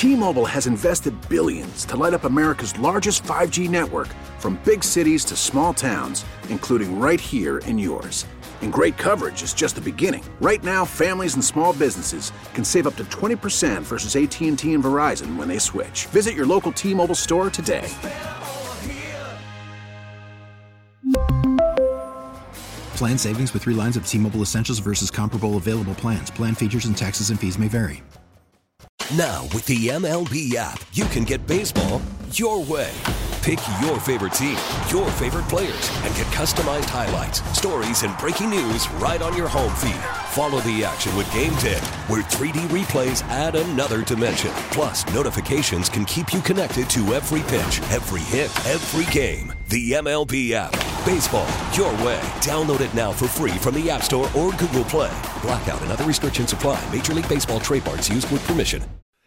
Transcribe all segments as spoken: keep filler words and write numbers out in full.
T-Mobile has invested billions to light up America's largest five G network, from big cities to small towns, including right here in yours. And great coverage is just the beginning. Right now, families and small businesses can save up to twenty percent versus A T and T and Verizon when they switch. Visit your local T-Mobile store today. Plan savings with three lines of T-Mobile Essentials versus comparable available plans. Plan features and taxes and fees may vary. Now, with the M L B app, you can get baseball your way. Pick your favorite team, your favorite players, and get customized highlights, stories, and breaking news right on your home feed. Follow the action with Game Day, where three D replays add another dimension. Plus, notifications can keep you connected to every pitch, every hit, every game. The M L B app. Baseball your way. Download it now for free from the App Store or Google Play. Blackout and other restrictions apply. Major League Baseball trademarks used with permission.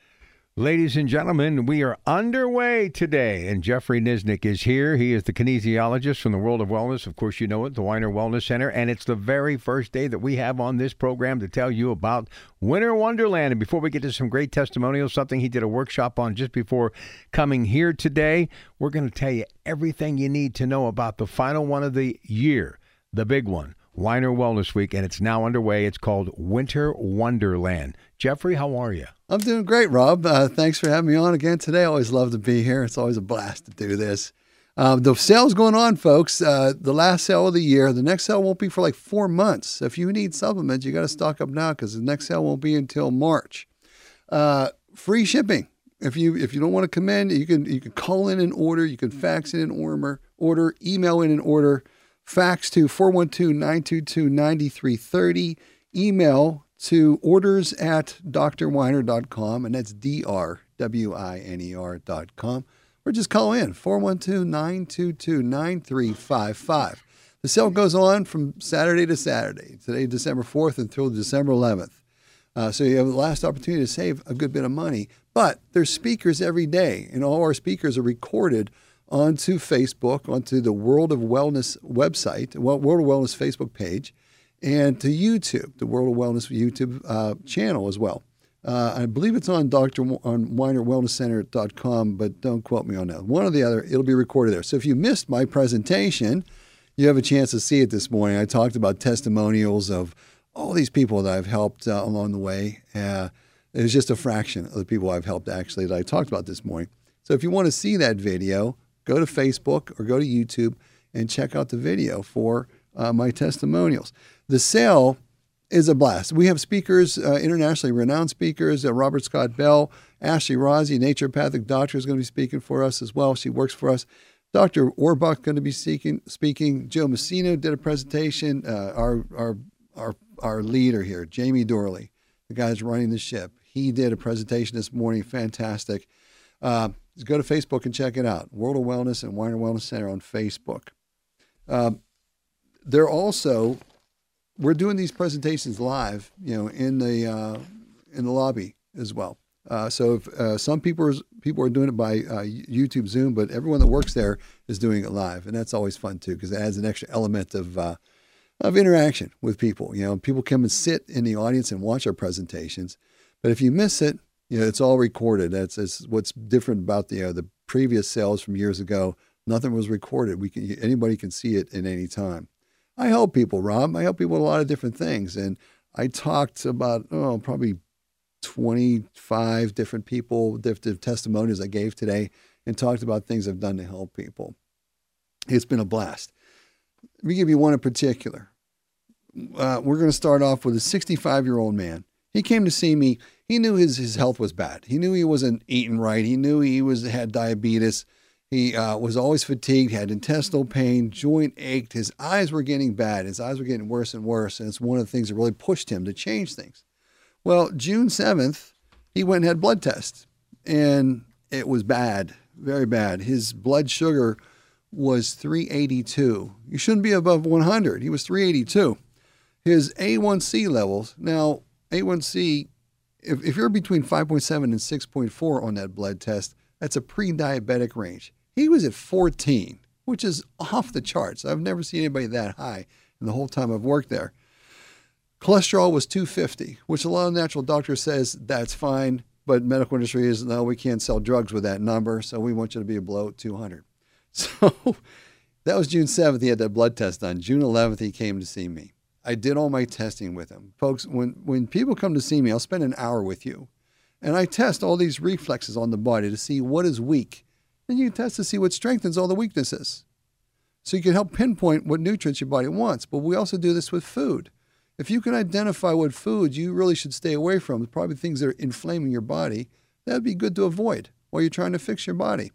Ladies and gentlemen, we are underway today, and Jeffrey Nisnik is here. He is the kinesiologist from the World of Wellness. Of course, you know it, the Weiner Wellness Center, and it's the very first day that we have on this program to tell you about Winter Wonderland. And before we get to some great testimonials, something he did a workshop on just before coming here today, we're going to tell you everything you need to know about the final one of the year, the big one, Weiner Wellness Week, and it's now underway. It's called Winter Wonderland. Jeffrey, how are you? I'm doing great, Rob. Uh, thanks for having me on again today. I always love to be here. It's always a blast to do this. Um, the sale's going on, folks. Uh, the last sale of the year. The next sale won't be for like four months. So if you need supplements, you got to stock up now because the next sale won't be until March. Uh, free shipping. If you if you don't want to come in, you can you can call in and order. You can fax in an order, order email in an order. Fax to four one two, nine two two, nine three three zero. Email to orders at d r weiner dot com, and that's D R W I N E R dot com. Or just call in, four one two, nine two two, nine three five five. The sale goes on from Saturday to Saturday, today December fourth until December eleventh. Uh, so you have the last opportunity to save a good bit of money. But there's speakers every day, and all our speakers are recorded onto Facebook, onto the World of Wellness website, World of Wellness Facebook page, and to YouTube, the World of Wellness YouTube uh, channel as well. Uh, I believe it's on Doctor on weiner wellness center dot com, but don't quote me on that. One or the other, it'll be recorded there. So if you missed my presentation, you have a chance to see it this morning. I talked about testimonials of all these people that I've helped uh, along the way. Uh, it was just a fraction of the people I've helped, actually, that I talked about this morning. So if you want to see that video, go to Facebook or go to YouTube and check out the video for uh, my testimonials. The sale is a blast. We have speakers, uh, internationally renowned speakers, uh, Robert Scott Bell, Ashley Rossi, naturopathic doctor, is going to be speaking for us as well. She works for us. Doctor Orbach going to be speaking. speaking. Joe Messina did a presentation. Uh, our, our, our, our leader here, Jamie Dorley, the guy that's running the ship, he did a presentation this morning. Fantastic. Uh, go to Facebook and check it out. World of Wellness and Weiner Wellness Center on Facebook. Uh, they're also... We're doing these presentations live, you know, in the uh, in the lobby as well. Uh, so if, uh, some people are, people are doing it by uh, YouTube Zoom, but everyone that works there is doing it live, and that's always fun too because it adds an extra element of uh, of interaction with people. You know, people come and sit in the audience and watch our presentations, but if you miss it, you know, it's all recorded. That's, that's what's different about the uh, the previous sales from years ago. Nothing was recorded. We can anybody can see it at any time. I help people, Rob. I help people with a lot of different things. And I talked about, oh, probably twenty-five different people, different testimonials I gave today, and talked about things I've done to help people. It's been a blast. Let me give you one in particular. Uh, we're going to start off with a sixty-five-year-old man. He came to see me. He knew his, his health was bad. He knew he wasn't eating right. He knew he was had diabetes. He uh, was always fatigued, had intestinal pain, joint ached. His eyes were getting bad. His eyes were getting worse and worse. And it's one of the things that really pushed him to change things. Well, June seventh, he went and had blood tests. And it was bad, very bad. His blood sugar was three eighty-two. You shouldn't be above one hundred. He was three eighty-two. His A one C levels, now A one C, if, if you're between five point seven and six point four on that blood test, that's a pre-diabetic range. He was at fourteen, which is off the charts. I've never seen anybody that high in the whole time I've worked there. Cholesterol was two fifty, which a lot of natural doctors says that's fine. but medical industry is, no, we can't sell drugs with that number, so we want you to be below two hundred. So that was June seventh. He had that blood test done. June eleventh, he came to see me. I did all my testing with him. Folks, when, when people come to see me, I'll spend an hour with you. And I test all these reflexes on the body to see what is weak. And you test to see what strengthens all the weaknesses. So you can help pinpoint what nutrients your body wants. But we also do this with food. If you can identify what foods you really should stay away from, probably things that are inflaming your body, that would be good to avoid while you're trying to fix your body.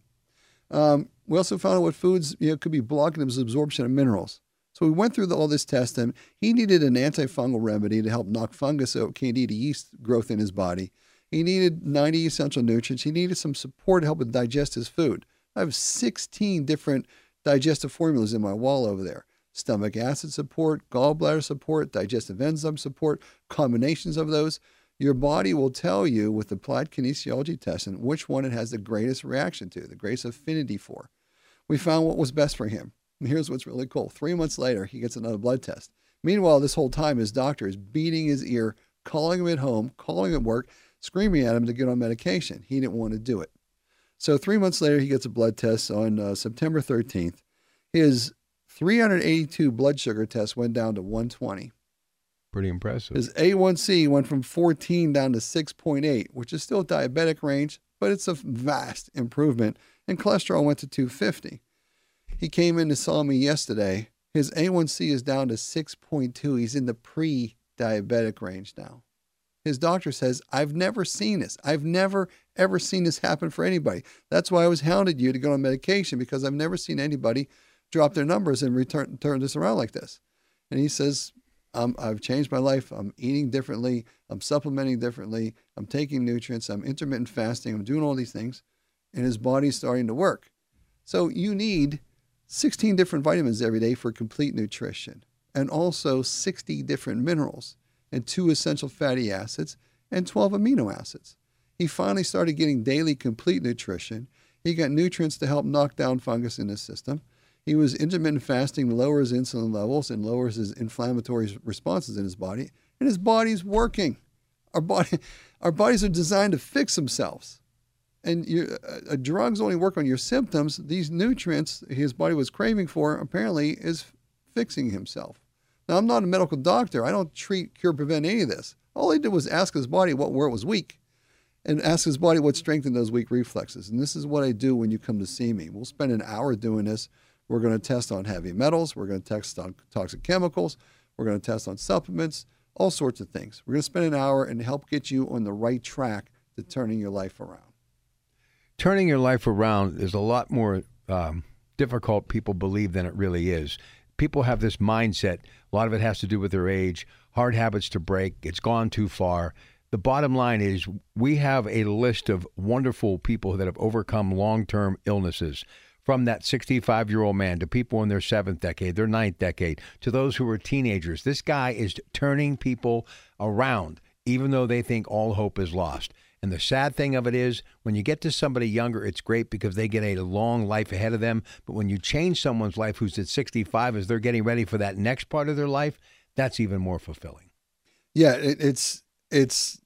Um, we also found out what foods you know, could be blocking the absorption of minerals. So we went through the, all this test, and he needed an antifungal remedy to help knock fungus out, candida yeast growth in his body. He needed ninety essential nutrients. He needed some support to help him digest his food. I have sixteen different digestive formulas in my wall over there. Stomach acid support, gallbladder support, digestive enzyme support, combinations of those. Your body will tell you with applied kinesiology testing which one it has the greatest reaction to, the greatest affinity for. We found what was best for him. And here's what's really cool. Three months later, he gets another blood test. Meanwhile, this whole time, his doctor is beating his ear, calling him at home, calling at work, screaming at him to get on medication. He didn't want to do it. So three months later, he gets a blood test on uh, September thirteenth. His three hundred eighty-two blood sugar test went down to one twenty. Pretty impressive. His A one C went from fourteen down to six point eight, which is still diabetic range, but it's a vast improvement. And cholesterol went to two fifty. He came in and saw me yesterday. His A one C is down to six point two. He's in the pre-diabetic range now. His doctor says, I've never seen this. I've never, ever seen this happen for anybody. That's why I was hounded you to go on medication, because I've never seen anybody drop their numbers and return turn this around like this. And he says, um, I've changed my life. I'm eating differently. I'm supplementing differently. I'm taking nutrients. I'm intermittent fasting. I'm doing all these things. And his body's starting to work. So you need sixteen different vitamins every day for complete nutrition, and also sixty different minerals, and two essential fatty acids, and twelve amino acids. He finally started getting daily complete nutrition. He got nutrients to help knock down fungus in his system. He was intermittent fasting, lowers insulin levels, and lowers his inflammatory responses in his body. And his body's working. Our body, our bodies are designed to fix themselves. And you, uh, drugs only work on your symptoms. These nutrients his body was craving for apparently is fixing himself. Now, I'm not a medical doctor. I don't treat, cure, prevent any of this. All I did was ask his body what where it was weak, and ask his body what strengthened those weak reflexes. And this is what I do when you come to see me. We'll spend an hour doing this. We're going to test on heavy metals. We're going to test on toxic chemicals. We're going to test on supplements, all sorts of things. We're going to spend an hour and help get you on the right track to turning your life around. Turning your life around is a lot more um, difficult, people believe, than it really is. People have this mindset. A lot of it has to do with their age, hard habits to break. It's gone too far. The bottom line is we have a list of wonderful people that have overcome long-term illnesses, from that sixty-five-year-old man to people in their seventh decade, their ninth decade, to those who are teenagers. This guy is turning people around, even though they think all hope is lost. And the sad thing of it is, when you get to somebody younger, it's great because they get a long life ahead of them. But when you change someone's life who's at sixty-five as they're getting ready for that next part of their life, that's even more fulfilling. Yeah, it, it's it's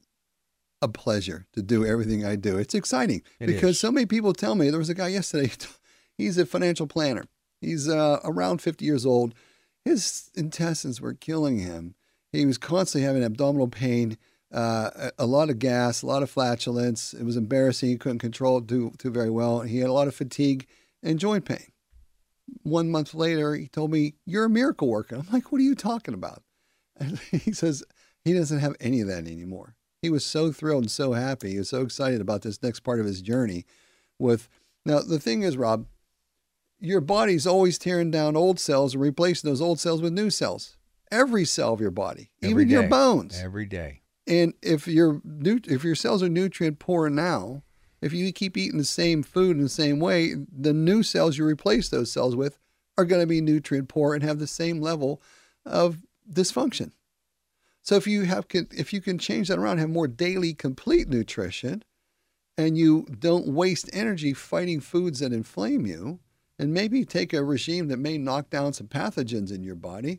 a pleasure to do everything I do. It's exciting It because is. so many people tell me. There was a guy yesterday, he's a financial planner. He's uh, around fifty years old. His intestines were killing him. He was constantly having abdominal pain. Uh, a, a lot of gas, a lot of flatulence. It was embarrassing. He couldn't control it too, too very well. He had a lot of fatigue and joint pain. One month later, he told me, you're a miracle worker. I'm like, what are you talking about? And he says he doesn't have any of that anymore. He was so thrilled and so happy. He was so excited about this next part of his journey. With Now, the thing is, Rob, your body's always tearing down old cells and replacing those old cells with new cells. Every cell of your body, Every even your day. bones. Every day. And if your if your cells are nutrient poor now, if you keep eating the same food in the same way, the new cells you replace those cells with are going to be nutrient poor and have the same level of dysfunction. So if you have if you can change that around, have more daily complete nutrition, and you don't waste energy fighting foods that inflame you, and maybe take a regime that may knock down some pathogens in your body,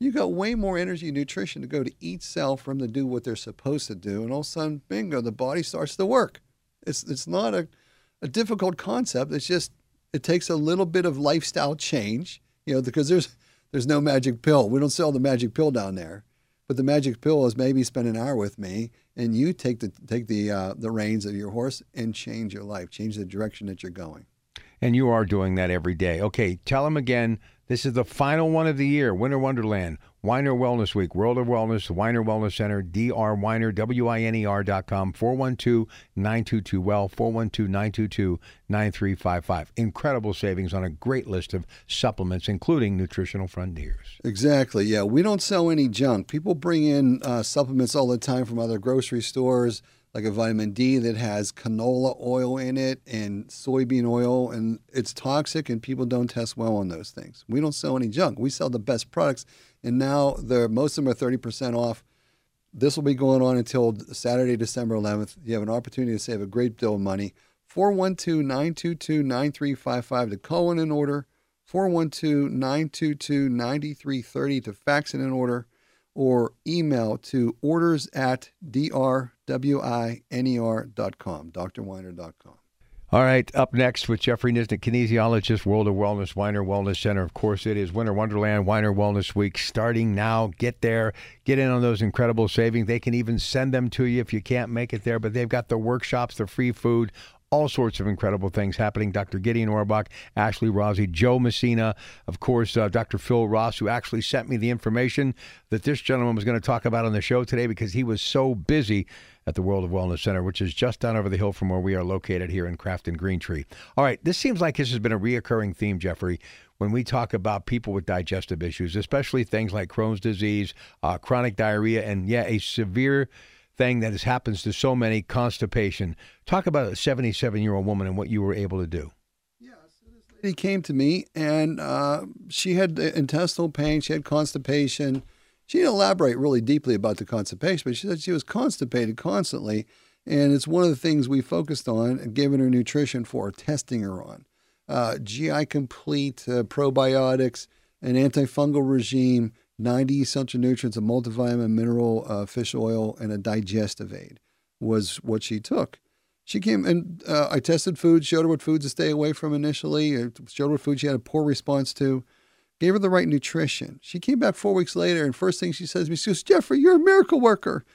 You got way more energy and nutrition to go to each cell for them to do what they're supposed to do. And all of a sudden, bingo, the body starts to work. It's it's not a, a difficult concept. It's just, it takes a little bit of lifestyle change, you know, because there's there's no magic pill. We don't sell the magic pill down there. But the magic pill is maybe spend an hour with me and you take the take the uh, the reins of your horse and change your life, change the direction that you're going. And you are doing that every day. Okay, tell them again, this is the final one of the year, Winter Wonderland, Weiner Wellness Week, World of Wellness, Weiner Wellness Center, D R Weiner, W I N E R dot com, four one two, nine two two, W E L L, four one two, nine two two, nine three five five. Incredible savings on a great list of supplements, including Nutritional Frontiers. Exactly, yeah. We don't sell any junk. People bring in uh, supplements all the time from other grocery stores, like a vitamin D that has canola oil in it and soybean oil, and it's toxic, and people don't test well on those things. We don't sell any junk. We sell the best products, and now they're, most of them are thirty percent off. This will be going on until Saturday, December eleventh. You have an opportunity to save a great deal of money. four one two, nine two two, nine three five five to call in an order, four one two, nine two two, nine three three zero to fax in an order, or email to orders at D R W I N E R dot com, D R Weiner dot com. All right, up next with Jeffrey Nisnik, kinesiologist, World of Wellness, Weiner Wellness Center. Of course, it is Winter Wonderland, Weiner Wellness Week, starting now. Get there, get in on those incredible savings. They can even send them to you if you can't make it there, but they've got the workshops, the free food, all sorts of incredible things happening. Doctor Gideon Orbach, Ashley Rossi, Joe Messina, of course, uh, Doctor Phil Ross, who actually sent me the information that this gentleman was going to talk about on the show today because he was so busy at the World of Wellness Center, which is just down over the hill from where we are located here in Crafton Green Tree. All right, this seems like this has been a reoccurring theme, Jeffrey, when we talk about people with digestive issues, especially things like Crohn's disease, uh, chronic diarrhea, and, yeah, a severe thing that has happens to so many, constipation. Talk about a seventy-seven-year-old woman and what you were able to do. Yeah, so this lady came to me, and uh, she had intestinal pain. She had constipation. She didn't elaborate really deeply about the constipation, but she said she was constipated constantly, and it's one of the things we focused on and given her nutrition for, testing her on. Uh, G I Complete, uh, probiotics, an antifungal regime, ninety essential nutrients, a multivitamin, mineral, uh, fish oil, and a digestive aid was what she took. She came and uh, I tested food, showed her what foods to stay away from initially, showed her what foods she had a poor response to, gave her the right nutrition. She came back four weeks later, and first thing she says to me, she goes, "Jeffrey, you're a miracle worker."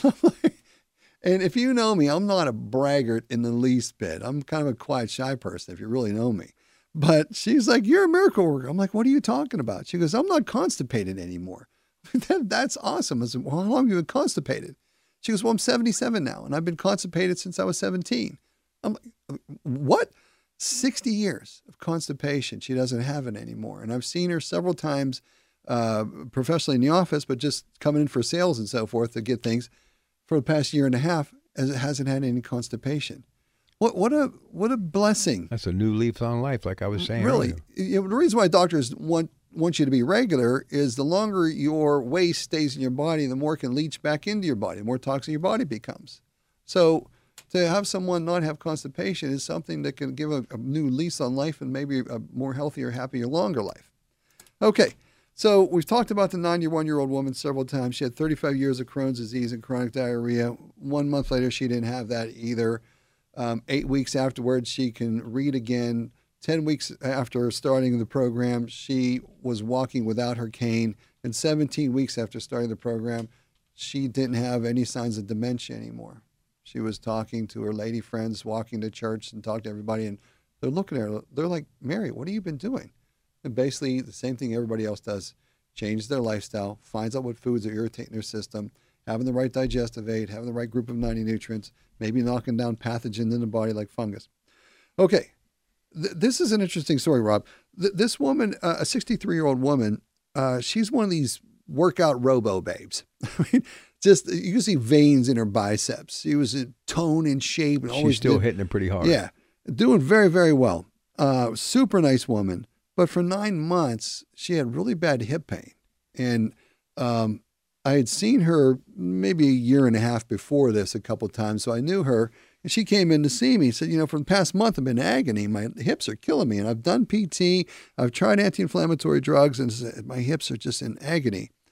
And if you know me, I'm not a braggart in the least bit. I'm kind of a quiet, shy person, if you really know me. But she's like, "You're a miracle worker." I'm like, "What are you talking about?" She goes, "I'm not constipated anymore." that, that's awesome. I said, "Well, how long have you been constipated?" She goes, "Well, I'm seventy-seven now, and I've been constipated since I was seventeen. I'm like, "What?" sixty years of constipation. She doesn't have it anymore. And I've seen her several times uh, professionally in the office, but just coming in for sales and so forth to get things for the past year and a half, as it hasn't had any constipation. What what a what a blessing. That's a new leaf on life, like I was saying Really. earlier. You know, the reason why doctors want, want you to be regular is the longer your waste stays in your body, the more it can leach back into your body, the more toxic your body becomes. So to have someone not have constipation is something that can give a, a new lease on life and maybe a more healthier, happier, longer life. Okay, so we've talked about the ninety-one-year-old woman several times. She had thirty-five years of Crohn's disease and chronic diarrhea. One month later, she didn't have that either. Um, eight weeks afterwards, she can read again. Ten weeks after starting the program, she was walking without her cane. And seventeen weeks after starting the program, she didn't have any signs of dementia anymore. She was talking to her lady friends, walking to church and talking to everybody, and they're looking at her. They're like, "Mary, what have you been doing?" And basically the same thing everybody else does. Change their lifestyle, finds out what foods are irritating their system, having the right digestive aid, having the right group of ninety nutrients, maybe knocking down pathogens in the body like fungus. Okay, Th- this is an interesting story, Rob. Th- this woman, uh, a sixty-three-year-old woman, uh, she's one of these workout robo babes. I mean, just you can see veins in her biceps. She was in tone and shape, and always She's still did, hitting it pretty hard. Yeah, doing very, very well. Uh, super nice woman. But for nine months, she had really bad hip pain. And um, I had seen her maybe a year and a half before this a couple of times, so I knew her. And she came in to see me. Said, "You know, for the past month, I've been in agony. My hips are killing me. And I've done P T. I've tried anti-inflammatory drugs, and my hips are just in agony."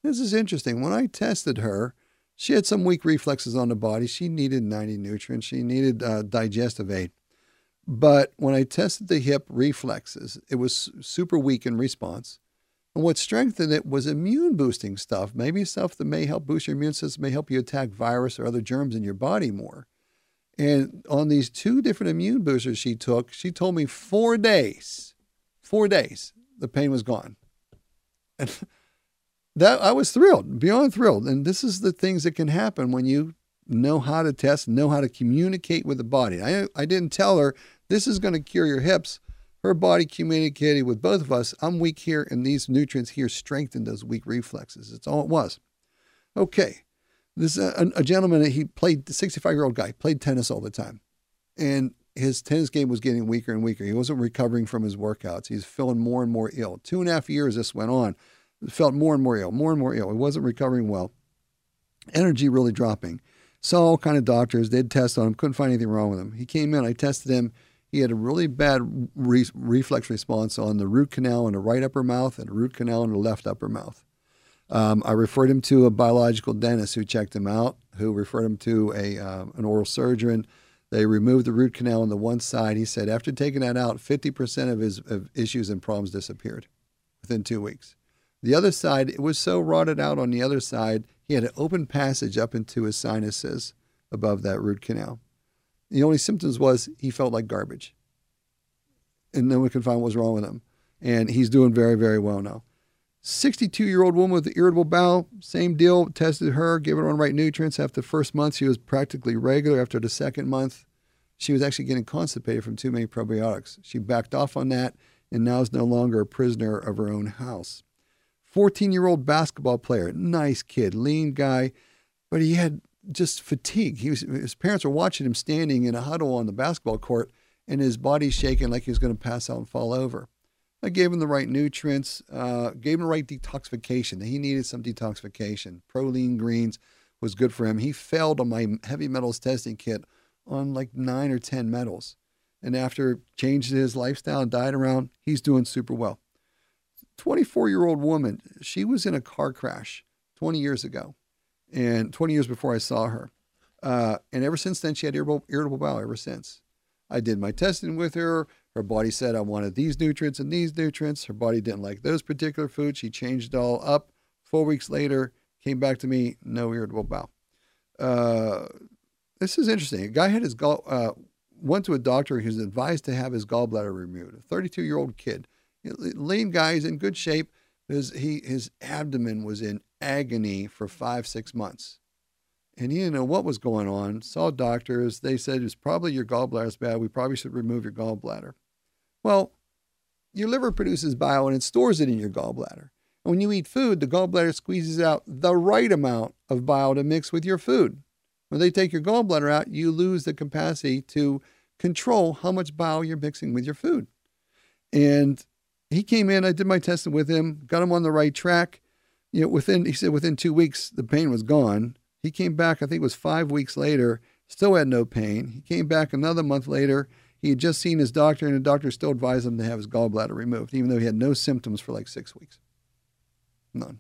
This is interesting. When I tested her, she had some weak reflexes on the body. She needed ninety nutrients. She needed uh, digestive aid. But when I tested the hip reflexes, it was super weak in response. And what strengthened it was immune boosting stuff, maybe stuff that may help boost your immune system, may help you attack virus or other germs in your body more. And on these two different immune boosters she took, she told me four days, four days, the pain was gone. And that I was thrilled, beyond thrilled. And this is the things that can happen when you know how to test, know how to communicate with the body. I, I didn't tell her this is going to cure your hips. Her body communicated with both of us. I'm weak here, and these nutrients here strengthen those weak reflexes. That's all it was. Okay. This uh, a, a gentleman, he played, the sixty-five-year-old guy, played tennis all the time. And his tennis game was getting weaker and weaker. He wasn't recovering from his workouts. He's feeling more and more ill. Two and a half years this went on. Felt more and more ill, more and more ill. He wasn't recovering well. Energy really dropping. Saw all kind of doctors, did tests on him, couldn't find anything wrong with him. He came in, I tested him. He had a really bad re- reflex response on the root canal in the right upper mouth and a root canal in the left upper mouth. Um, I referred him to a biological dentist who checked him out, who referred him to a uh, an oral surgeon. They removed the root canal on the one side. He said after taking that out, fifty percent of his of issues and problems disappeared within two weeks. The other side, it was so rotted out on the other side, he had an open passage up into his sinuses above that root canal. The only symptoms was he felt like garbage. And no one could find what was wrong with him. And he's doing very, very well now. sixty-two-year-old woman with irritable bowel, same deal. Tested her, gave her on the right nutrients. After the first month, she was practically regular. After the second month, she was actually getting constipated from too many probiotics. She backed off on that and now is no longer a prisoner of her own house. fourteen-year-old basketball player, nice kid, lean guy, but he had just fatigue. He was, his parents were watching him standing in a huddle on the basketball court, and his body's shaking like he was going to pass out and fall over. I gave him the right nutrients, uh, gave him the right detoxification. He needed some detoxification. Proline Greens was good for him. He failed on my heavy metals testing kit on like nine or ten metals. And after changing his lifestyle and diet around, he's doing super well. twenty-four-year-old woman, she was in a car crash twenty years ago, and twenty years before I saw her. Uh, and ever since then, she had irritable, irritable bowel ever since. I did my testing with her. Her body said I wanted these nutrients and these nutrients. Her body didn't like those particular foods. She changed it all up. Four weeks later, came back to me, no irritable bowel. Uh, this is interesting. A guy had his gall, uh, went to a doctor who was advised to have his gallbladder removed. A thirty-two-year-old kid. Lean guy, he's in good shape. His, he, his abdomen was in agony for five, six months. And he didn't know what was going on. Saw doctors. They said, it's probably your gallbladder's bad. We probably should remove your gallbladder. Well, your liver produces bile and it stores it in your gallbladder. And when you eat food, the gallbladder squeezes out the right amount of bile to mix with your food. When they take your gallbladder out, you lose the capacity to control how much bile you're mixing with your food. And he came in, I did my testing with him, got him on the right track. You know, within, he said within two weeks, the pain was gone. He came back, I think it was five weeks later, still had no pain. He came back another month later. He had just seen his doctor, and the doctor still advised him to have his gallbladder removed, even though he had no symptoms for like six weeks. None.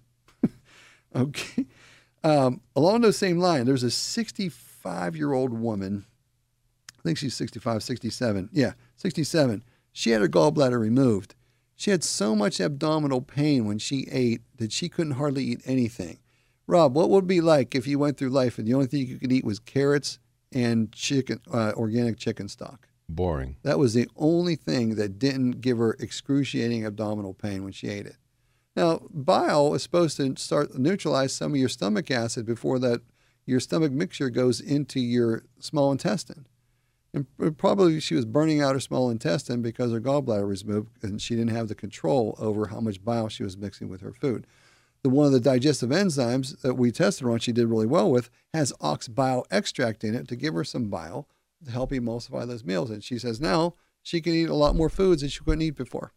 Okay. Um, along those same lines, there's a sixty-five-year-old woman. I think she's sixty-five, sixty-seven. Yeah, sixty-seven. She had her gallbladder removed. She had so much abdominal pain when she ate that she couldn't hardly eat anything. Rob, what would it be like if you went through life and the only thing you could eat was carrots and chicken, uh, organic chicken stock? Boring. That was the only thing that didn't give her excruciating abdominal pain when she ate it. Now, bile is supposed to start neutralize some of your stomach acid before that your stomach mixture goes into your small intestine. And probably she was burning out her small intestine because her gallbladder was removed and she didn't have the control over how much bile she was mixing with her food. The one of the digestive enzymes that we tested her on, she did really well with, has ox bile extract in it to give her some bile to help emulsify those meals. And she says now she can eat a lot more foods than she couldn't eat before.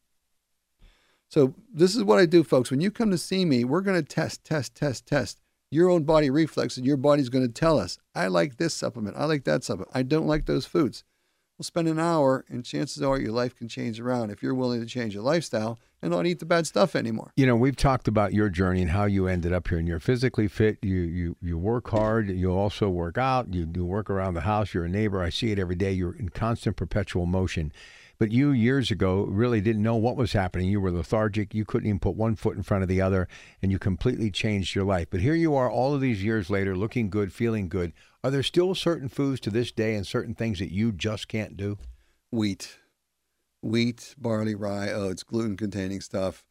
So this is what I do, folks. When you come to see me, we're going to test, test, test, test your own body reflex, and your body's going to tell us, I like this supplement. I like that supplement. I don't like those foods. We'll spend an hour, and chances are your life can change around if you're willing to change your lifestyle and not eat the bad stuff anymore. You know, we've talked about your journey and how you ended up here, and you're physically fit. You you you work hard. You also work out. You do work around the house. You're a neighbor. I see it every day. You're in constant perpetual motion. But you, years ago, really didn't know what was happening. You were lethargic. You couldn't even put one foot in front of the other, and you completely changed your life. But here you are all of these years later, looking good, feeling good. Are there still certain foods to this day and certain things that you just can't do? Wheat. Wheat, barley, rye, oats, gluten-containing stuff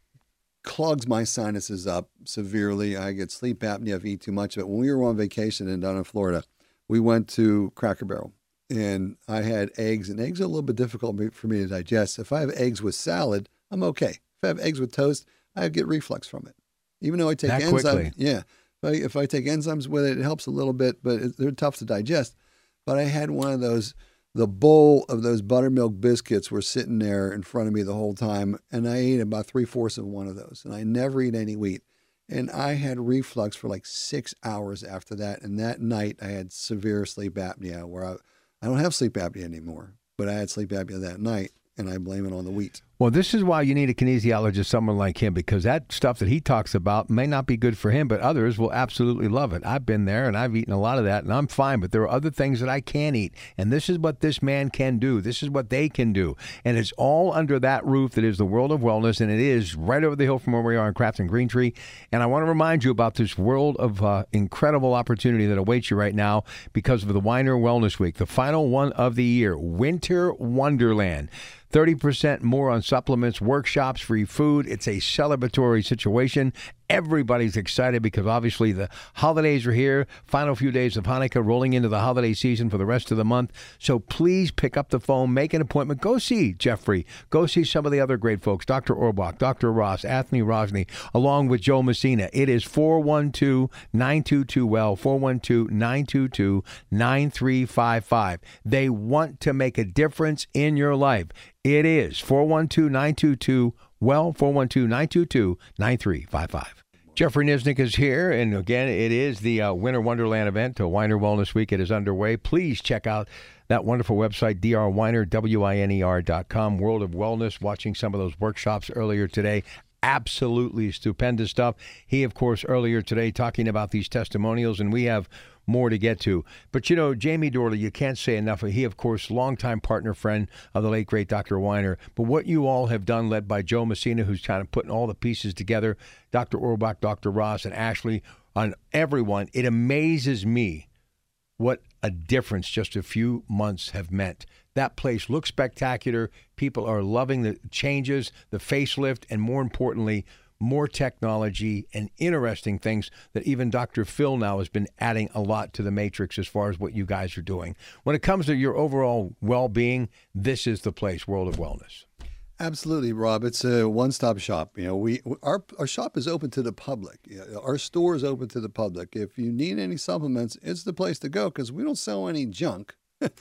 clogs my sinuses up severely. I get sleep apnea if I eat too much of it. When we were on vacation in down in Florida, we went to Cracker Barrel, and I had eggs, and eggs are a little bit difficult for me to digest. If I have eggs with salad, I'm okay. If I have eggs with toast, I get reflux from it. Even though I take that enzymes, quickly. yeah. If I, if I take enzymes with it, it helps a little bit, but it, they're tough to digest. But I had one of those. The bowl of those buttermilk biscuits were sitting there in front of me the whole time, and I ate about three-fourths of one of those, and I never eat any wheat. And I had reflux for like six hours after that, and that night I had severe sleep apnea, where I, I don't have sleep apnea anymore, but I had sleep apnea that night, and I blame it on the wheat. Well, this is why you need a kinesiologist, someone like him, because that stuff that he talks about may not be good for him, but others will absolutely love it. I've been there, and I've eaten a lot of that, and I'm fine, but there are other things that I can't eat, and this is what this man can do. This is what they can do, and it's all under that roof that is the World of Wellness, and it is right over the hill from where we are in Crafton and Green Tree, and I want to remind you about this world of uh, incredible opportunity that awaits you right now because of the Weiner Wellness Week, the final one of the year, Winter Wonderland. thirty percent more on supplements, workshops, free food. It's a celebratory situation. Everybody's excited because obviously the holidays are here. Final few days of Hanukkah, rolling into the holiday season for the rest of the month. So please pick up the phone, make an appointment. Go see Jeffrey. Go see some of the other great folks, Doctor Orbach, Doctor Ross, Anthony Rosny, along with Joe Messina. It is four one two, nine two two, W E L L, four one two, nine two two, nine three five five. They want to make a difference in your life. It is four one two, nine two two, W E L L, four one two, nine two two, nine three five five. Jeffrey Nisnik is here, and again, it is the uh, Winter Wonderland event, to Weiner Wellness Week. It is underway. Please check out that wonderful website, D R Weiner, W I N E R dot com, World of Wellness, watching some of those workshops earlier today. Absolutely stupendous stuff. He, of course, earlier today talking about these testimonials, and we have more to get to. But, you know, Jamie Dorley, you can't say enough. He, of course, longtime partner, friend of the late, great Doctor Weiner. But what you all have done, led by Joe Messina, who's kind of putting all the pieces together, Doctor Orbach, Doctor Ross, and Ashley, on everyone, it amazes me what a difference just a few months have meant. That place looks spectacular. People are loving the changes, the facelift, and more importantly, more technology and interesting things that even Doctor Phil now has been adding a lot to the matrix as far as what you guys are doing. When it comes to your overall well-being, this is the place, World of Wellness. Absolutely, Rob. It's a one-stop shop. You know, we our our shop is open to the public. Our store is open to the public. If you need any supplements, it's the place to go because we don't sell any junk.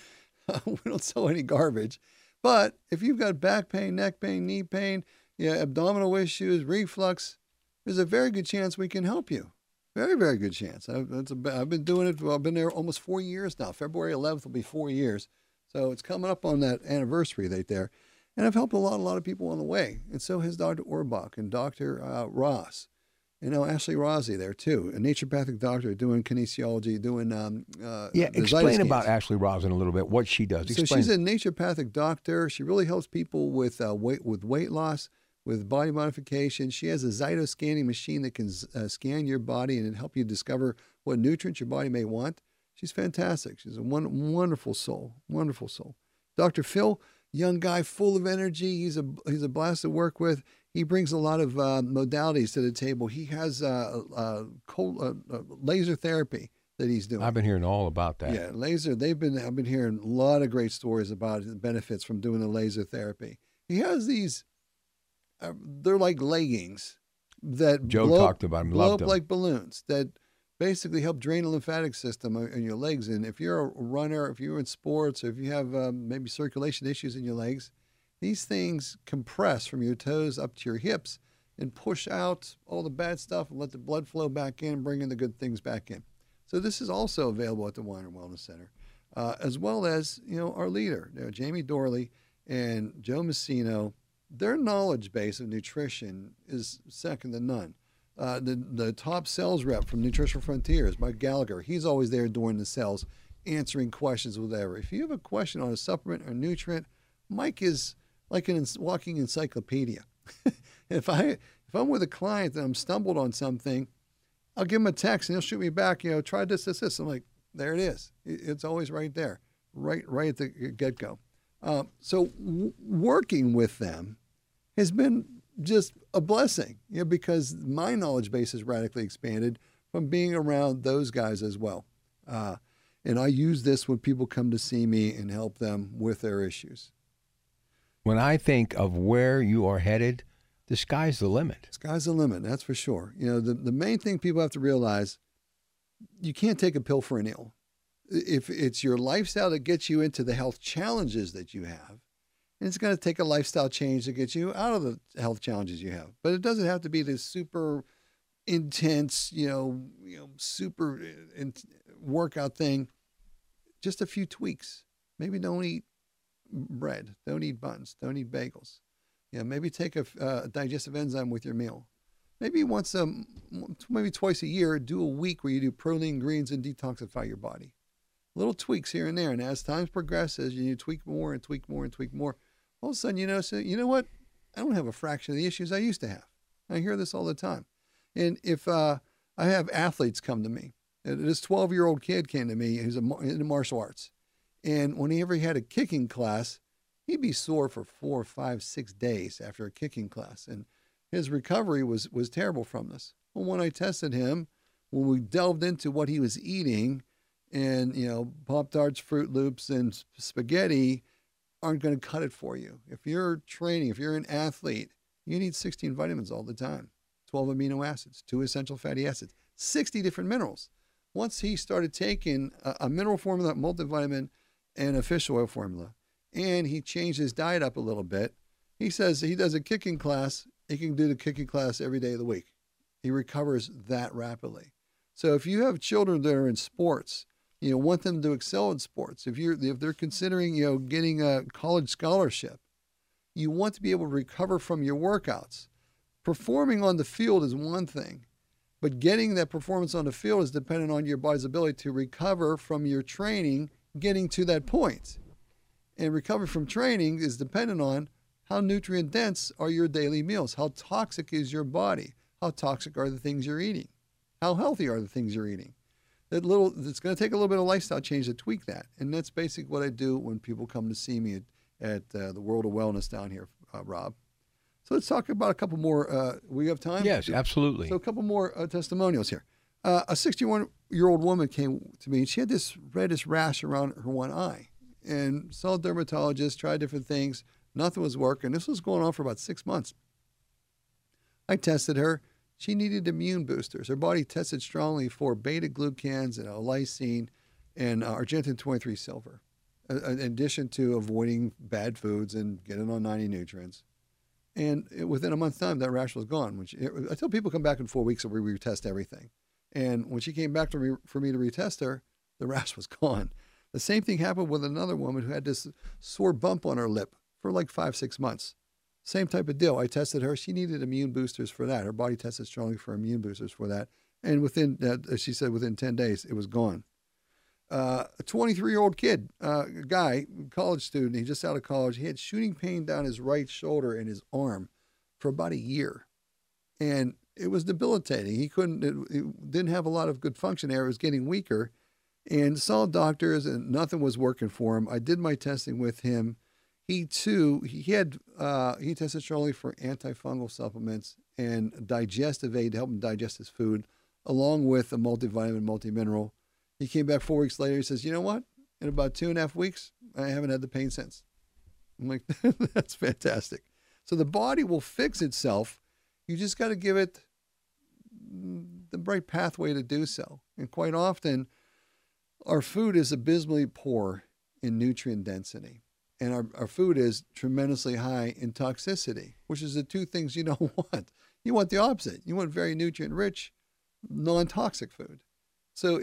We don't sell any garbage. But if you've got back pain, neck pain, knee pain, yeah, abdominal issues, reflux, there's a very good chance we can help you. Very, very good chance. I've, it's a, I've been doing it. Well, I've been there almost four years now. February eleventh will be four years. So it's coming up on that anniversary right there. And I've helped a lot, a lot of people on the way. And so has Doctor Orbach and Doctor Uh, Ross. You know, Ashley Rossi there too, a naturopathic doctor doing kinesiology, doing um, uh, yeah. Explain scans. about Ashley Rosin a little bit. What she does. Explain. So she's a naturopathic doctor. She really helps people with uh, weight with weight loss, with body modification. She has a Zyto scanning machine that can uh, scan your body and help you discover what nutrients your body may want. She's fantastic. She's a one, wonderful soul, wonderful soul. Doctor Phil, young guy, full of energy. He's a he's a blast to work with. He brings a lot of uh, modalities to the table. He has uh, uh, cold, uh, uh, laser therapy that he's doing. I've been hearing all about that. Yeah, laser. They've been. I've been hearing a lot of great stories about the benefits from doing the laser therapy. He has these. Uh, they're like leggings that Joe blow, talked about them. blow Loved up them. like balloons that basically help drain the lymphatic system in your legs. And if you're a runner, if you're in sports, or if you have um, maybe circulation issues in your legs, these things compress from your toes up to your hips and push out all the bad stuff and let the blood flow back in and bring in the good things back in. So this is also available at the Weiner Wellness Center. uh, as well as, you know, our leader, you know, Jamie Dorley and Joe Messino. Their knowledge base of nutrition is second to none. Uh, the, the top sales rep from Nutritional Frontiers, Mike Gallagher, he's always there during the sales, answering questions, whatever. If you have a question on a supplement or nutrient, Mike is like a walking encyclopedia. if I if I'm with a client and I'm stumbled on something, I'll give him a text and he'll shoot me back. You know, try this, this, this. I'm like, there it is. It's always right there, right, right at the get go. Um, so w- working with them has been just a blessing, you know, because my knowledge base has radically expanded from being around those guys as well. Uh, and I use this when people come to see me and help them with their issues. When I think of where you are headed, the sky's the limit. Sky's the limit, that's for sure. You know, the, the main thing people have to realize, you can't take a pill for an ill. If it's your lifestyle that gets you into the health challenges that you have, and it's going to take a lifestyle change to get you out of the health challenges you have. But it doesn't have to be this super intense, you know, you know, super in, workout thing. Just a few tweaks. Maybe don't eat bread. Don't eat buns. Don't eat bagels. You know, maybe take a, uh, a digestive enzyme with your meal. Maybe once a, maybe twice a year, do a week where you do protein, greens, and detoxify your body. Little tweaks here and there. And as time progresses, you tweak more and tweak more and tweak more. All of a sudden, you know, so, you know what? I don't have a fraction of the issues I used to have. I hear this all the time. And if uh, I have athletes come to me, this twelve-year-old kid came to me who's a, into martial arts. And whenever he had a kicking class, he'd be sore for four, five, six days after a kicking class. And his recovery was, was terrible from this. Well, when I tested him, when we delved into what he was eating, and, you know, Pop-Tarts, Fruit Loops, and spaghetti aren't going to cut it for you. If you're training, if you're an athlete, you need sixteen vitamins all the time, twelve amino acids, two essential fatty acids, sixty different minerals. Once he started taking a, a mineral formula, multivitamin, and a fish oil formula, and he changed his diet up a little bit, he says he does a kicking class, he can do the kicking class every day of the week. He recovers that rapidly. So if you have children that are in sports, you know, want them to excel in sports. If you're, if they're considering, you know, getting a college scholarship, you want to be able to recover from your workouts. Performing on the field is one thing, but getting that performance on the field is dependent on your body's ability to recover from your training, getting to that point. And recovery from training is dependent on how nutrient dense are your daily meals, how toxic is your body, how toxic are the things you're eating, how healthy are the things you're eating. That little, it's going to take a little bit of lifestyle change to tweak that. And that's basically what I do when people come to see me at, at uh, the World of Wellness down here, uh, Rob. So let's talk about a couple more. Uh, we have time? Yes, absolutely. So a couple more uh, testimonials here. Uh, a sixty-one-year-old woman came to me, and she had this reddish rash around her one eye. And saw a dermatologist, tried different things. Nothing was working. This was going on for about six months. I tested her. She needed immune boosters. Her body tested strongly for beta-glucans and lysine and uh, arginine twenty-three silver, uh, in addition to avoiding bad foods and getting on ninety nutrients. And it, within a month's time, that rash was gone. When she, I tell people come back in four weeks and we retest everything. And when she came back to re, for me to retest her, the rash was gone. The same thing happened with another woman who had this sore bump on her lip for like five, six months. Same type of deal. I tested her. She needed immune boosters for that. Her body tested strongly for immune boosters for that. And within, uh, she said, within ten days, it was gone. Uh, a twenty-three-year-old kid, uh, guy, college student, he just out of college, he had shooting pain down his right shoulder and his arm for about a year. And it was debilitating. He couldn't, it, it didn't have a lot of good function there. It was getting weaker. And saw doctors and nothing was working for him. I did my testing with him. He too, he had, uh, he tested strongly for antifungal supplements and digestive aid to help him digest his food, along with a multivitamin, multimineral. He came back four weeks later. He says, you know what? In about two and a half weeks, I haven't had the pain since. I'm like, that's fantastic. So the body will fix itself. You just got to give it the right pathway to do so. And quite often, our food is abysmally poor in nutrient density. And our, our food is tremendously high in toxicity, which is the two things you don't want. You want the opposite. You want very nutrient-rich, non-toxic food. So if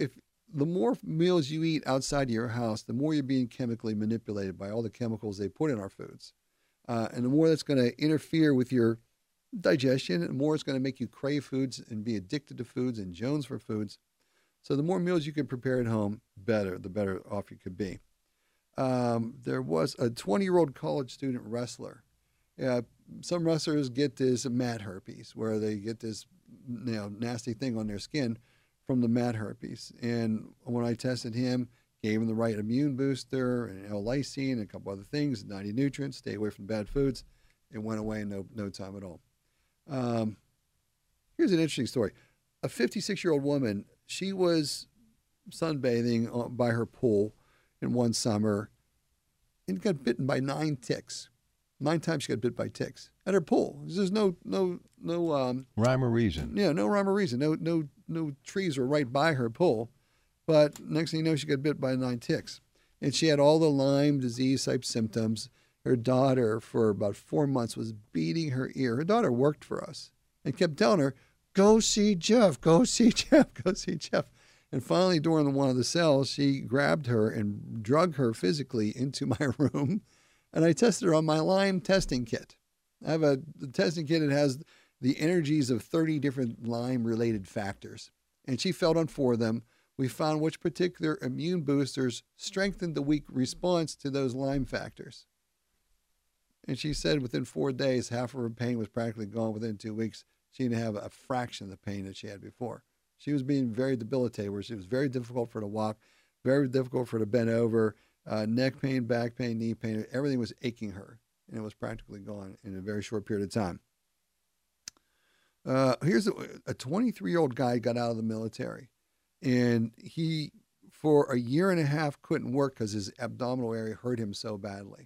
the more meals you eat outside of your house, the more you're being chemically manipulated by all the chemicals they put in our foods. Uh, and the more that's going to interfere with your digestion, and the more it's going to make you crave foods and be addicted to foods and jones for foods. So the more meals you can prepare at home, better, the better off you could be. Um, there was a twenty-year-old college student wrestler. Uh, some wrestlers get this mat herpes, where they get this you know, nasty thing on their skin from the mat herpes. And when I tested him, gave him the right immune booster and L-lysine and a couple other things, ninety nutrients, stay away from bad foods. It went away in no, no time at all. Um, here's an interesting story. A fifty-six-year-old woman, she was sunbathing by her pool in one summer and got bitten by nine ticks. Nine times she got bit by ticks at her pool. There's no no no um, rhyme or reason. Yeah, no rhyme or reason. No no no trees were right by her pool, but next thing you know, she got bit by nine ticks, and she had all the Lyme disease type symptoms. Her daughter, for about four months, was beating her ear. Her daughter worked for us and kept telling her, "Go see Jeff. Go see Jeff. Go see Jeff." And finally, during one of the cells, she grabbed her and drug her physically into my room. And I tested her on my Lyme testing kit. I have a the testing kit that has the energies of thirty different Lyme-related factors. And she felt on four of them. We found which particular immune boosters strengthened the weak response to those Lyme factors. And she said within four days, half of her pain was practically gone. Within two weeks, she didn't have a fraction of the pain that she had before. She was being very debilitated, where it was very difficult for her to walk, very difficult for her to bend over, uh, neck pain, back pain, knee pain. Everything was aching her, and it was practically gone in a very short period of time. Uh, here's a twenty-three-year-old guy got out of the military, and he, for a year and a half, couldn't work because his abdominal area hurt him so badly.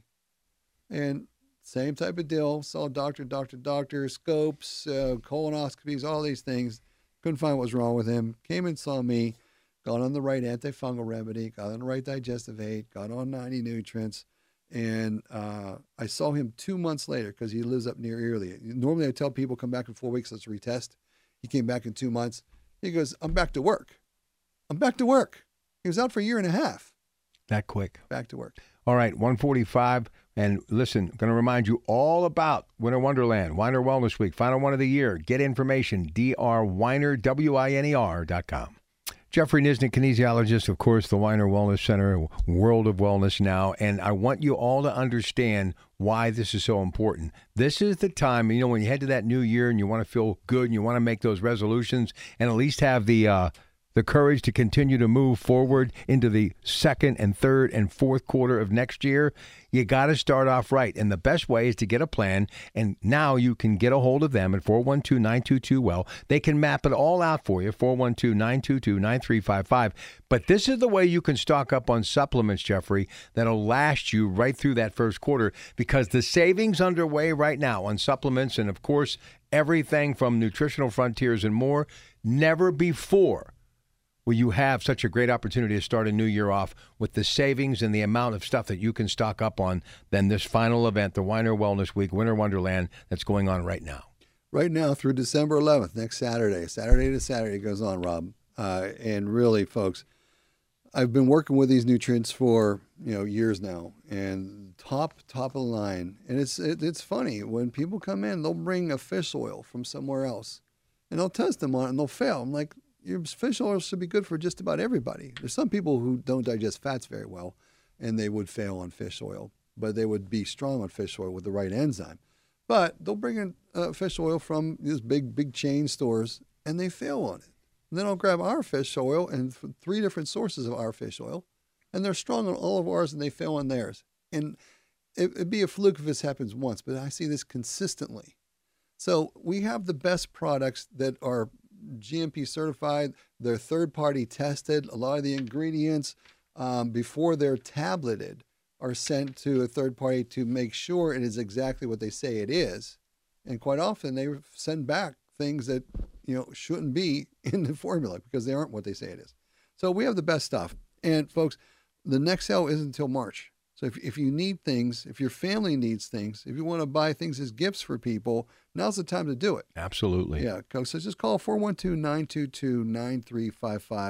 And same type of deal, saw doctor, doctor, doctor, scopes, uh, colonoscopies, all these things. Couldn't find what was wrong with him. Came and saw me, got on the right antifungal remedy, got on the right digestive aid, got on ninety nutrients. And uh, I saw him two months later because he lives up near Early. Normally I tell people come back in four weeks, let's retest. He came back in two months. He goes, I'm back to work. I'm back to work. He was out for a year and a half. That quick. Back to work. All right, one forty-five. And listen, going to remind you all about Winter Wonderland, Weiner Wellness Week, final one of the year. Get information, D R Weiner, W I N E R dot com. Jeffrey Nisnik, kinesiologist, of course, the Weiner Wellness Center, World of Wellness now. And I want you all to understand why this is so important. This is the time, you know, when you head to that new year and you want to feel good and you want to make those resolutions and at least have the uh, the courage to continue to move forward into the second and third and fourth quarter of next year, you got to start off right. And the best way is to get a plan. And now you can get a hold of them at four one two, nine two two, W E L L. They can map it all out for you, four one two, nine two two, nine three five five. But this is the way you can stock up on supplements, Jeffrey, that'll last you right through that first quarter, because the savings underway right now on supplements and, of course, everything from Nutritional Frontiers and more, never before will you have such a great opportunity to start a new year off with the savings and the amount of stuff that you can stock up on than this final event, the Weiner Wellness Week, Winter Wonderland, that's going on right now. Right now through December eleventh, next Saturday. Saturday to Saturday goes on, Rob. Uh, and really, folks, I've been working with these nutrients for, you know, years now, and top, top of the line. And it's it, it's funny. When people come in, they'll bring a fish oil from somewhere else, and they'll test them on it, and they'll fail. I'm like, your fish oil should be good for just about everybody. There's some people who don't digest fats very well, and they would fail on fish oil, but they would be strong on fish oil with the right enzyme. But they'll bring in uh, fish oil from these big, big chain stores, and they fail on it. And then I'll grab our fish oil and three different sources of our fish oil, and they're strong on all of ours, and they fail on theirs. And it, it'd be a fluke if this happens once, but I see this consistently. So we have the best products that are G M P certified. They're third-party tested. A lot of the ingredients, um, before they're tableted, are sent to a third party to make sure it is exactly what they say it is. And quite often they send back things that, you know, shouldn't be in the formula because they aren't what they say it is. So we have the best stuff. And folks, the next sale isn't until March. So if, if you need things, if your family needs things, if you want to buy things as gifts for people, now's the time to do it. Absolutely. Yeah. So just call four one two, nine two two, nine three five five.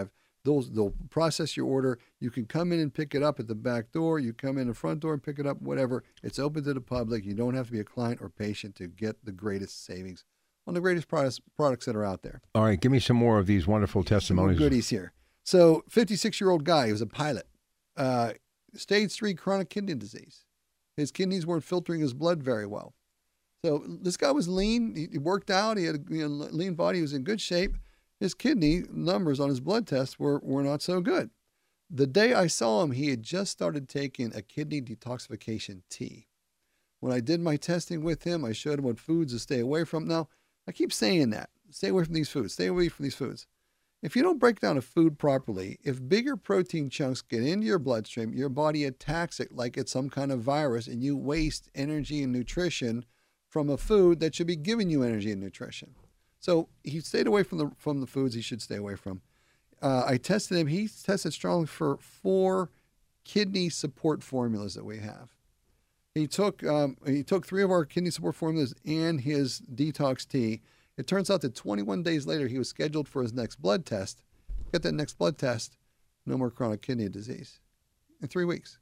They'll, they'll process your order. You can come in and pick it up at the back door. You come in the front door and pick it up, whatever. It's open to the public. You don't have to be a client or patient to get the greatest savings on the greatest products, products that are out there. All right, give me some more of these wonderful testimonies. Some more goodies here. So fifty-six-year-old guy, he was a pilot, uh, stage three chronic kidney disease. His kidneys weren't filtering his blood very well. So this guy was lean. He, he worked out. He had a you know, lean body. He was in good shape. His kidney numbers on his blood tests were, were not so good. The day I saw him, he had just started taking a kidney detoxification tea. When I did my testing with him, I showed him what foods to stay away from. Now, I keep saying that. Stay away from these foods. Stay away from these foods. If you don't break down a food properly, if bigger protein chunks get into your bloodstream, your body attacks it like it's some kind of virus, and you waste energy and nutrition from a food that should be giving you energy and nutrition. So he stayed away from the from the foods he should stay away from. Uh, I tested him. He tested strongly for four kidney support formulas that we have. He took um, he took three of our kidney support formulas and his detox tea. It turns out that twenty-one days later, he was scheduled for his next blood test. Get that next blood test, no more chronic kidney disease in three weeks.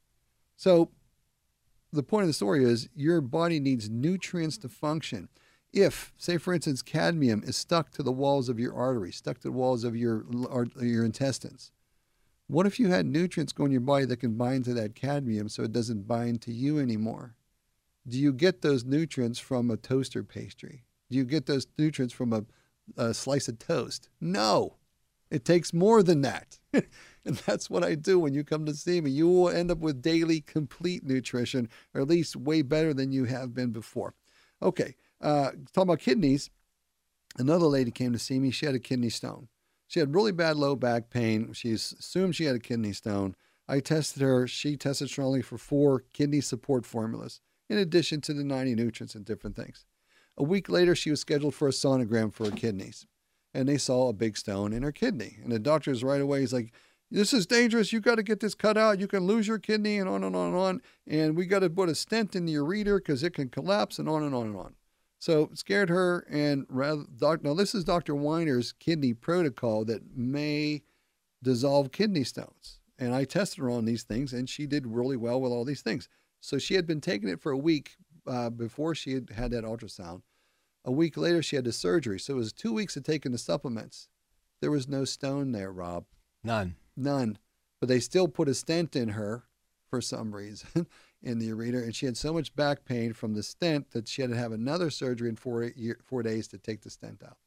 So the point of the story is your body needs nutrients to function. If, say, for instance, cadmium is stuck to the walls of your arteries, stuck to the walls of your, your intestines, what if you had nutrients going in your body that can bind to that cadmium so it doesn't bind to you anymore? Do you get those nutrients from a toaster pastry? Do you get those nutrients from a, a slice of toast? No. It takes more than that. And that's what I do when you come to see me. You will end up with daily complete nutrition, or at least way better than you have been before. Okay. Uh, talking about kidneys, another lady came to see me. She had a kidney stone. She had really bad low back pain. She assumed she had a kidney stone. I tested her. She tested strongly for four kidney support formulas, in addition to the ninety nutrients and different things. A week later, she was scheduled for a sonogram for her kidneys, and they saw a big stone in her kidney. And the doctor's right away, he's like, this is dangerous. You got to get this cut out. You can lose your kidney, and on and on and on. And we got to put a stent in your ureter because it can collapse, and on and on and on. So scared her, and rather, doc, now this is Doctor Weiner's kidney protocol that may dissolve kidney stones. And I tested her on these things, and she did really well with all these things. So she had been taking it for a week uh, before she had had that ultrasound. A week later, she had the surgery. So it was two weeks of taking the supplements. There was no stone there, Rob. None. None. But they still put a stent in her for some reason in the ureter, and she had so much back pain from the stent that she had to have another surgery in four, year, four days to take the stent out.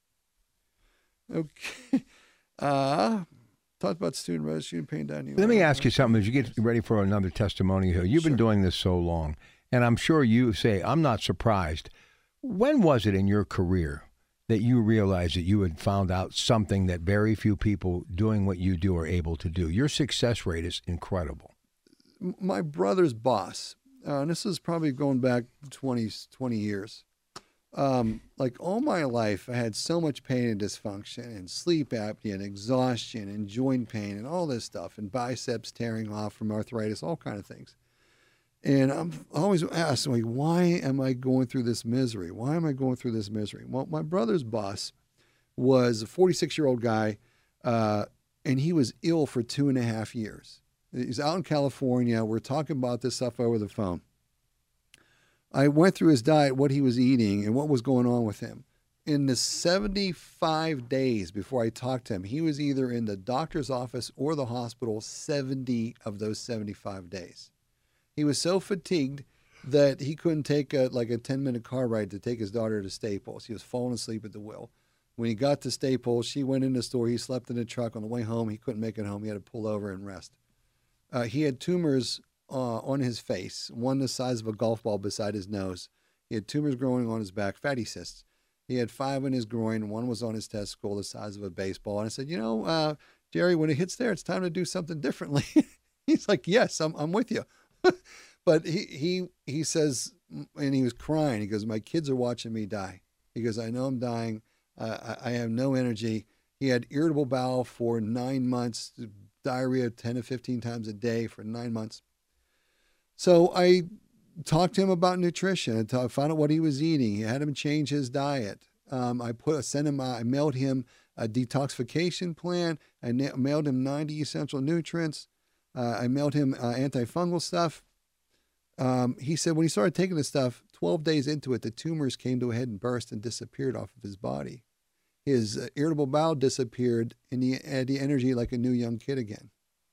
Okay. Uh, talked about student rose, student pain down here. Let me ask you something as you get ready for another testimony here. You've Sure. been doing this so long, and I'm sure you say, I'm not surprised. When was it in your career that you realized that you had found out something that very few people doing what you do are able to do? Your success rate is incredible. My brother's boss, uh, and this is probably going back twenty, twenty years. Um, like all my life, I had so much pain and dysfunction and sleep apnea and exhaustion and joint pain and all this stuff and biceps tearing off from arthritis, all kind of things. And I'm always asked, like, why am I going through this misery? Why am I going through this misery? Well, my brother's boss was a forty-six-year-old guy, uh, and he was ill for two and a half years. He's out in California. We're talking about this stuff over the phone. I went through his diet, what he was eating, and what was going on with him. In the seventy-five days before I talked to him, he was either in the doctor's office or the hospital seventy of those seventy-five days. He was so fatigued that he couldn't take a, like a ten-minute car ride to take his daughter to Staples. He was falling asleep at the wheel. When he got to Staples, she went in the store. He slept in the truck. On the way home, he couldn't make it home. He had to pull over and rest. Uh, he had tumors uh, on his face, one the size of a golf ball beside his nose. He had tumors growing on his back, fatty cysts. He had five in his groin. One was on his testicle, the size of a baseball. And I said, you know, uh, Jerry, when it hits there, it's time to do something differently. He's like, yes, I'm, I'm with you. But he, he, he says, and he was crying. He goes, my kids are watching me die. He goes, I know I'm dying. Uh, I, I have no energy. He had irritable bowel for nine months, diarrhea ten to fifteen times a day for nine months. So I talked to him about nutrition. I t- found out what he was eating. I had him change his diet. Um, I put, I sent him, I mailed him a detoxification plan. I na- mailed him ninety essential nutrients. Uh, I mailed him uh, antifungal stuff. Um, he said when he started taking this stuff, twelve days into it, the tumors came to a head and burst and disappeared off of his body. His uh, irritable bowel disappeared, and he had the energy like a new young kid again.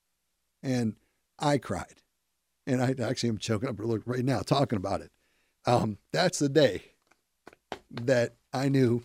And I cried. And I actually am choking up right now talking about it. Um, that's the day that I knew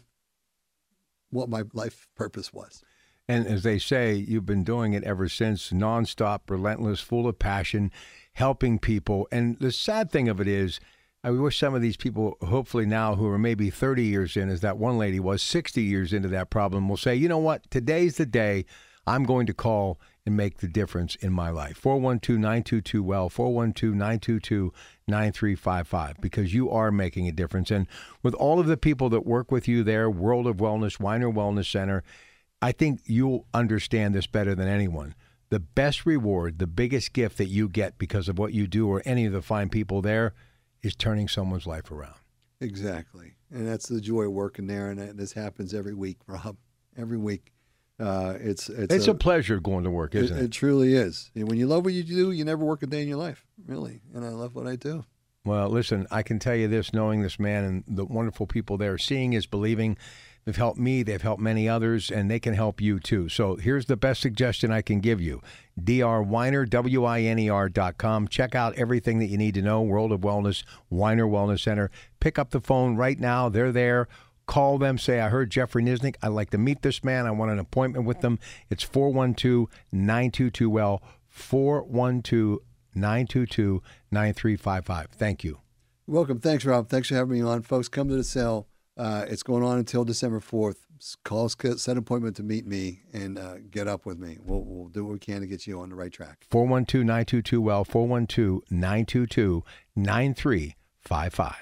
what my life purpose was. And as they say, you've been doing it ever since, nonstop, relentless, full of passion, helping people. And the sad thing of it is, I wish some of these people, hopefully now, who are maybe thirty years in, as that one lady was, sixty years into that problem, will say, you know what, today's the day I'm going to call and make the difference in my life. four one two, nine two two, W E L L, four one two, nine two two, nine three five five, because you are making a difference. And with all of the people that work with you there, World of Wellness, Weiner Wellness Center, I think you'll understand this better than anyone. The best reward, the biggest gift that you get because of what you do or any of the fine people there is turning someone's life around. Exactly. And that's the joy of working there. And this happens every week, Rob, every week. Uh, it's it's, it's a, a pleasure going to work, isn't it? It, it truly is. And when you love what you do, you never work a day in your life, really. And I love what I do. Well, listen, I can tell you this, knowing this man and the wonderful people there, seeing is believing. They've helped me, they've helped many others, and they can help you too. So here's the best suggestion I can give you. D R Weiner, W I N E R dot com. Check out everything that you need to know. World of Wellness, Weiner Wellness Center. Pick up the phone right now. They're there. Call them. Say, I heard Jeffrey Nisnik. I'd like to meet this man. I want an appointment with them. It's four one two, nine two two, W E L L, four one two, nine two two, nine three five five. Thank you. You're welcome. Thanks, Rob. Thanks for having me on. Folks, come to the cell. Uh, it's going on until December fourth. Call, set an appointment to meet me and uh, get up with me. We'll, we'll do what we can to get you on the right track. four one two, nine two two, W E L L, four one two, nine two two, nine three five five.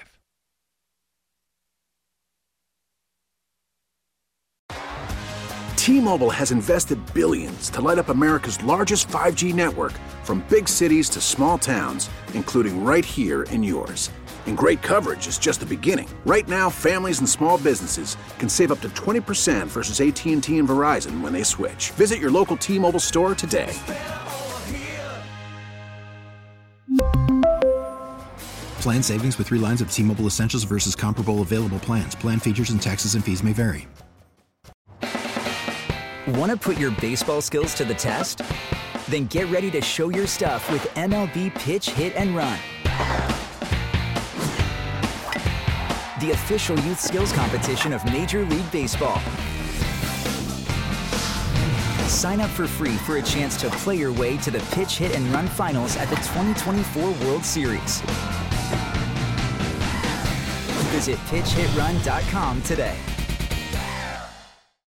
T-Mobile has invested billions to light up America's largest five G network, from big cities to small towns, including right here in yours. And great coverage is just the beginning. Right now, families and small businesses can save up to twenty percent versus A T and T and Verizon when they switch. Visit your local T-Mobile store today. Plan savings with three lines of T-Mobile Essentials versus comparable available plans. Plan features and taxes and fees may vary. Want to put your baseball skills to the test? Then get ready to show your stuff with M L B Pitch, Hit, and Run. The official youth skills competition of Major League Baseball. Sign up for free for a chance to play your way to the Pitch, Hit, and Run finals at the twenty twenty-four World Series. Visit pitch hit run dot com today.